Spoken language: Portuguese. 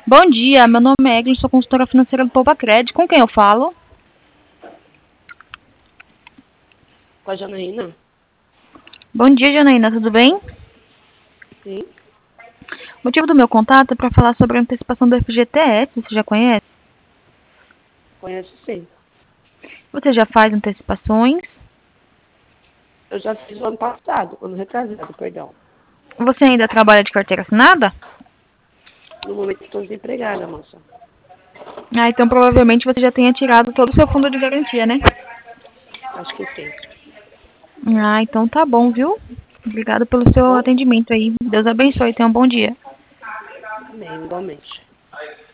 Bom dia, meu nome é Eglin, sou consultora financeira do Poupa Crédito. Com quem eu falo? Com a Janaína? Bom dia, Janaína, tudo bem? Sim, O motivo do meu contato é para falar sobre a antecipação do FGTS, você já conhece? conheço sim. Você já faz antecipações? Eu já fiz o ano passado, ano retrasado, perdão. Você ainda trabalha de carteira assinada? No momento estou desempregada, moça. Ah, então provavelmente você já tenha tirado todo o seu fundo de garantia, né? Acho que sim. Ah, então tá bom, viu? Obrigado pelo seu Bom, atendimento aí. Deus abençoe, tenha um bom dia. amém, igualmente.